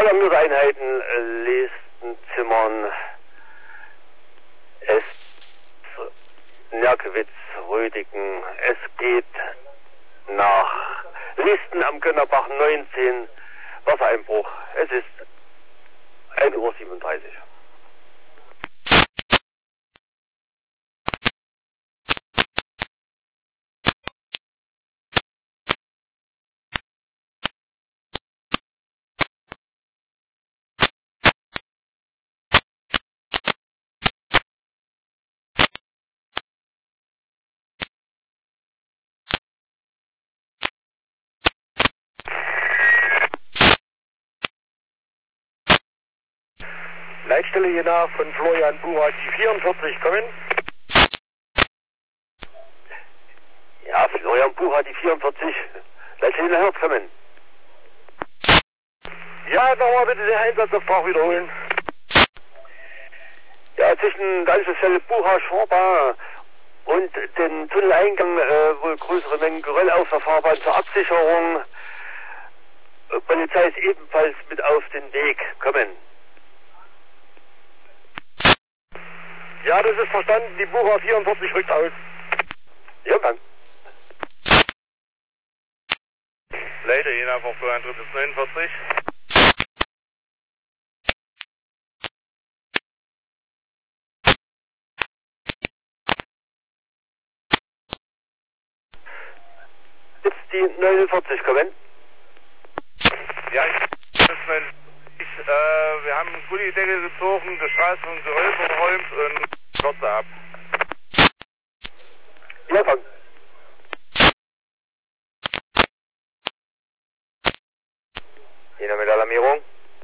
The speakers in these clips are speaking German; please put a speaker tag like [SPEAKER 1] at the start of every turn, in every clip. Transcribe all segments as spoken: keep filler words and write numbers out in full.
[SPEAKER 1] alarmierte Einheiten, äh, Listenzimmern, S, Nerkewitz, Rödigen. Es geht nach Listen am Gönnerbach neunzehn, Wassereinbruch. Es ist ein Uhr siebenunddreißig. Leitstelle Jena von Florian Bucher, die vierundvierzig kommen. Ja, Florian Bucher, die vierundvierzig. Leitstelle Jena hört kommen. Ja, nochmal bitte den Einsatzauftrag wiederholen. Ja, zwischen der Anschlussstelle Bucher, Schorba und den Tunneleingang äh, wohl größere Mengen Geröll auf der Fahrbahn zur Absicherung. Äh, Polizei ist ebenfalls mit auf den Weg. Kommen. Ja, das ist verstanden. Die Bucher vierundvierzig rückt aus. Ja, dann.
[SPEAKER 2] Leite Jena von Florian drittes neunundvierzig.
[SPEAKER 1] Jetzt die neunundvierzig kommen.
[SPEAKER 2] Ja, ich, ich, äh, wir haben Gullideckel gezogen, die Straße und Geröll verräumt und Kürze ab.
[SPEAKER 1] Ja, dann. Jena mit Alarmierung.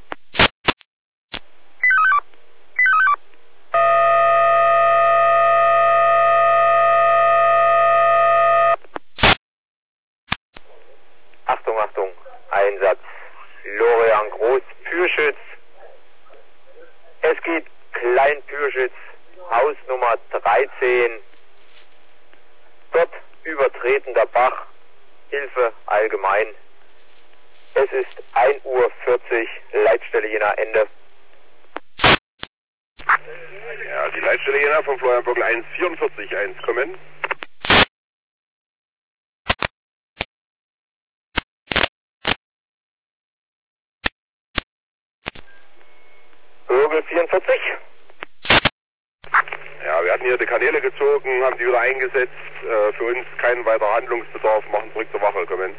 [SPEAKER 1] Achtung, Achtung, Einsatz. Lorian Groß, Pürschütz. Es geht Klein Pürschütz, Hausnummer dreizehn. Dort übertreten der Bach, Hilfe allgemein. Es ist ein Uhr vierzig, Leitstelle Jena, Ende.
[SPEAKER 2] Ja, die Leitstelle Jena von Florian Böckel eins vierundvierzig eins kommen.
[SPEAKER 1] Bögel vierundvierzig.
[SPEAKER 2] Ja, wir hatten hier die Kanäle gezogen, haben die wieder eingesetzt. Äh, für uns kein weiterer Handlungsbedarf, machen zurück zur Wache, kommen.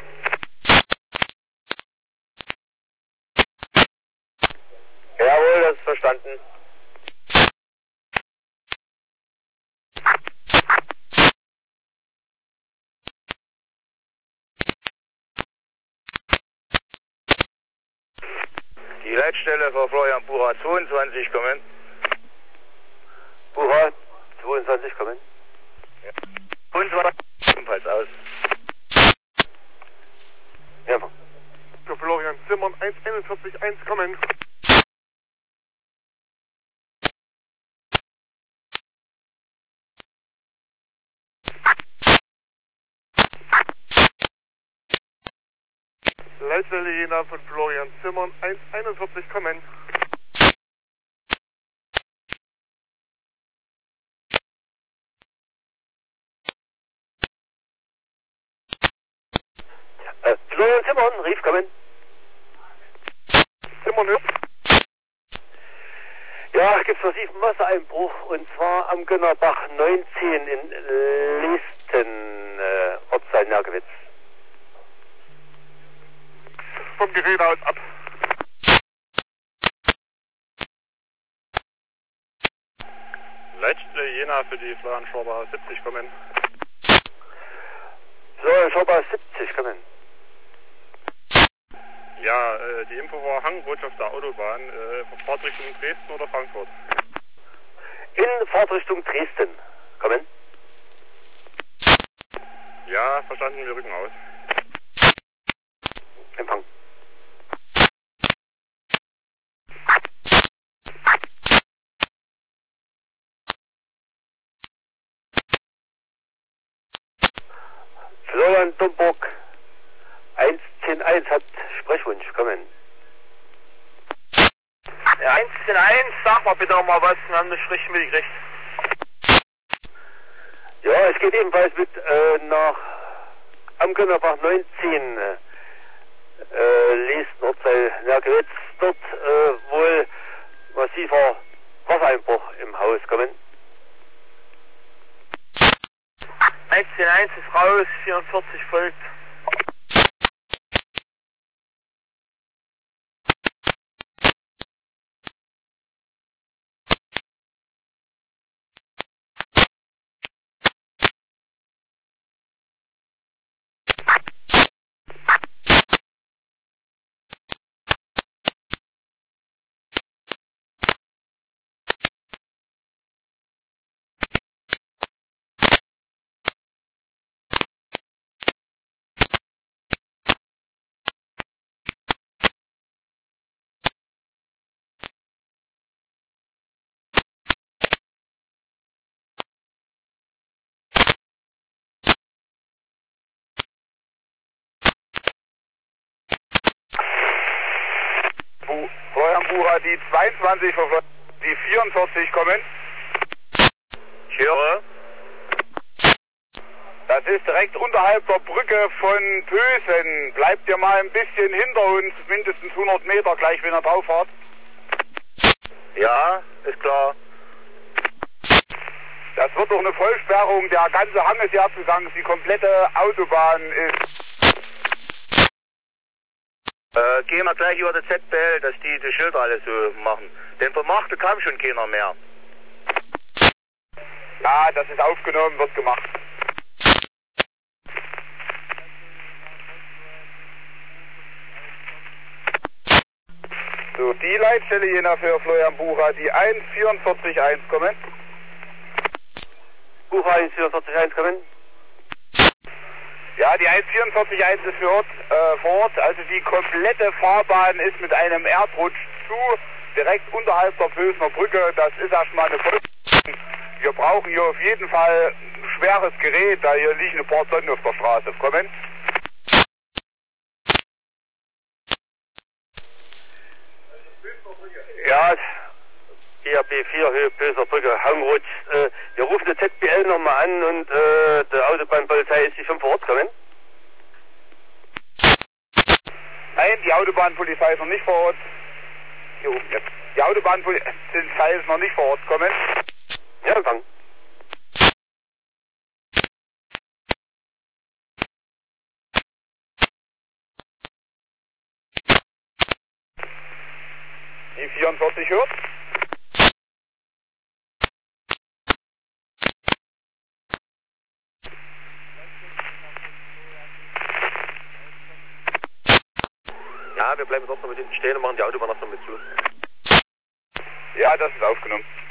[SPEAKER 1] Jawohl, das ist verstanden.
[SPEAKER 2] Die Leitstelle von Florian Bucher zweiundzwanzig kommen.
[SPEAKER 1] Bucher zweiundzwanzig kommen.
[SPEAKER 2] Ja. Und zwar ebenfalls aus.
[SPEAKER 1] Ja.
[SPEAKER 2] Für Florian Zimmern eins einundvierzig eins kommen. Leitstelle Jena von Florian Zimmern eins einundvierzig kommen.
[SPEAKER 1] Äh, Florian Zimmern, rief kommen.
[SPEAKER 2] Zimmern hört.
[SPEAKER 1] Ja, gibt's massiven Wassereinbruch und zwar am Gönnerbach neunzehn in Listen, äh, Ortsteil Nerkewitz.
[SPEAKER 2] Vom Gerät aus ab. Leitstelle Jena für die Florian Schorber siebzig kommen.
[SPEAKER 1] Florian Schorber siebzig kommen.
[SPEAKER 2] Ja, äh, die Info war Hangrutsch auf der Autobahn, äh, Fahrtrichtung Dresden oder Frankfurt?
[SPEAKER 1] In Fahrtrichtung Dresden. Kommen.
[SPEAKER 2] Ja, verstanden, wir rücken aus.
[SPEAKER 1] Empfang. Florian Domburg eins zehn eins hat Sprechwunsch. Kommen.
[SPEAKER 2] eins zehn eins, sag mal bitte nochmal was, wir haben nicht richtig mitgekriegt.
[SPEAKER 1] Ja, es geht ebenfalls mit äh, nach Amkönnerbach neunzehn. Äh, Liesten Ortsteil Nergewitz. Dort äh, wohl massiver Wassereinbruch im Haus kommen.
[SPEAKER 2] eins zehn eins ist raus, vierundvierzig folgt.
[SPEAKER 3] Florian Bucher, die zweiundzwanzig, die vierundvierzig kommen.
[SPEAKER 2] Ich höre.
[SPEAKER 3] Das ist direkt unterhalb der Brücke von Pösen. Bleibt ihr mal ein bisschen hinter uns, mindestens hundert Meter, gleich wenn ihr drauf fahrt.
[SPEAKER 2] Ja, ist klar.
[SPEAKER 3] Das wird doch eine Vollsperrung, der ganze Hang ist hier abgegangen, die komplette Autobahn ist...
[SPEAKER 2] Äh, gehen wir gleich über die Z B L, dass die die Schilder alles so machen. Denn vermachte kam schon keiner mehr.
[SPEAKER 3] Ja, das ist aufgenommen, wird gemacht. So, die Leitstelle jener für Florian Bucher, die eins vier vier eins kommen.
[SPEAKER 1] Bucher eins vier vier eins kommen.
[SPEAKER 3] Ja, die eins vier vier eins ist für Ort, äh, vor Ort, also die komplette Fahrbahn ist mit einem Erdrutsch zu, direkt unterhalb der Pösener Brücke. Das ist erstmal eine Vollsperrung. Wir brauchen hier auf jeden Fall ein schweres Gerät, da hier liegen ein paar Tonnen auf der Straße. Kommen.
[SPEAKER 1] Ja, E R B vier Höhe Pösener Brücke, Hangrutsch. Äh, wir rufen die Z B L nochmal an und äh, die Autobahnpolizei ist die schon vor Ort kommen.
[SPEAKER 3] Nein, die Autobahnpolizei ist noch nicht vor Ort. Hier oben jetzt. Die Autobahnpolizei ist noch nicht vor Ort. Kommen.
[SPEAKER 1] Ja, empfangen.
[SPEAKER 3] Die vierundvierzig hört.
[SPEAKER 2] Ja, wir bleiben dort noch mit hinten stehen und machen die Autobahn noch mit zu.
[SPEAKER 3] Ja, das ist aufgenommen.